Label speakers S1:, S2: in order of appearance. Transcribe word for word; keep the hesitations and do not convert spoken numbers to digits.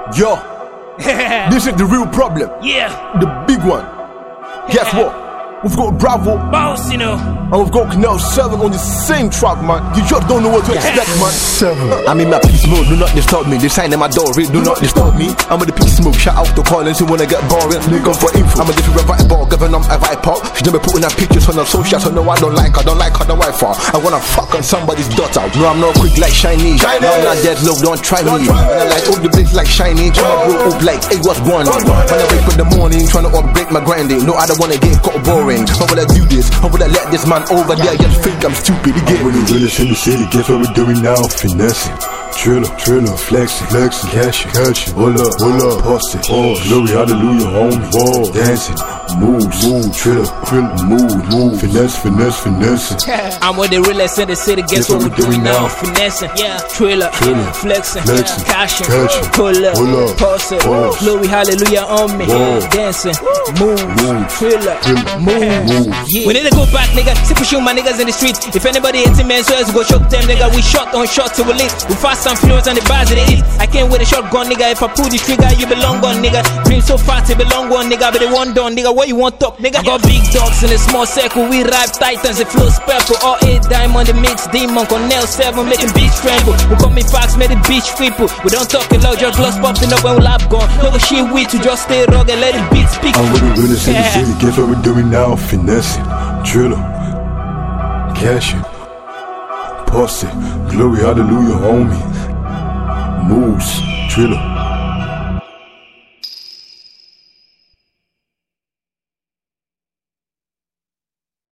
S1: Yo, this is the real problem.
S2: Yeah.
S1: The big one. Guess what? We've got Bravo,
S2: Boss, you know,
S1: and we've got Canal seven on the same track, man. You just don't know what to expect, man.
S3: Seven.
S1: I'm in my peace mode, do not disturb me. They sign in my door, do not disturb me. I'm with the peace smoke, shout out to Collins who wanna get boring. Nigga for info. I'm a different vibe, giving them a vibe pop. She never putting her pictures on her social, so no, I don't like her, don't like her, the wife for. I wanna fuck on somebody's daughter. No, I'm not quick like Shiny. Shiny. No, I'm not dead low, don't try me. And I like all the bitch like Shiny. Tryna blow up like, hey, what's going on? When I wake up in the morning, tryna upgrade my grinding. No, I don't wanna get caught boring. How would I do this? How would I let this man over there just think I'm stupid again?
S3: I'm with the realest in the city, guess what we're doing now? Finessing, Triller, Triller, flexing, flexing, cashing, cashing, hold up, hold up, pause it, pause, glory, hallelujah, homie, whoa, dancing, move, move, Triller, Triller, move, move, finesse, finesse, finessing.
S2: I'm with the realest in the city, guess what we're doing now? Finessing, yeah, Triller,
S3: Triller,
S2: flexing,
S3: flexing,
S2: cashing,
S3: cashing,
S2: pull up,
S3: pull up,
S2: pause it,
S3: pause,
S2: glory, hallelujah on me,
S3: whoa,
S2: dancing, move,
S3: move,
S2: Triller,
S3: Triller,
S2: move,
S3: move.
S2: yeah. We need to go back, nigga, see push you my niggas in the street. If anybody hating man, so let's go shoot them, nigga. We shot on shot till we lit. We fast and furious on the bars of the eat. I came with a shotgun, nigga. If I pull the trigger, you belong on, nigga. Dream so fast, it belong on, nigga. But they want done, nigga. What you want up, nigga? I got big dogs in a small circle. We ride titans, it flow spectral. All eight diamond, the mix demon. Cornell seven, making beach tremble. We call me facts, made the beach people. We don't talk it loud, just gloss popping up when we laugh gone. No shit we to just stay rugged, let the beat speak.
S3: I'm with the realest in the city, guess what we're doing now? Finessing, Triller, cashing, pause it, glory, hallelujah, homie, moves, Triller.